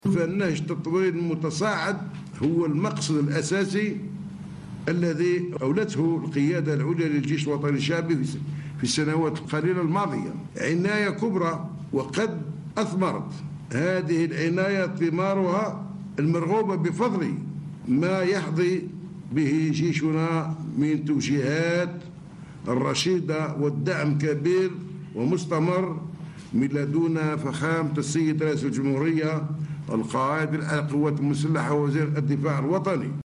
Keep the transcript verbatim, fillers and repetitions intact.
فالنهج التطويري المتصاعد هو المقصد الأساسي الذي أولته القيادة العليا للجيش الوطني الشعبي في السنوات القليلة الماضية. عناية كبرى وقد أثمرت هذه العناية ثمارها المرغوبة بفضل ما يحظي به جيشنا من توجيهات الرشيدة والدعم كبير ومستمر من لدن فخامة السيد رئيس الجمهورية القائد القوات المسلحة ووزير الدفاع الوطني.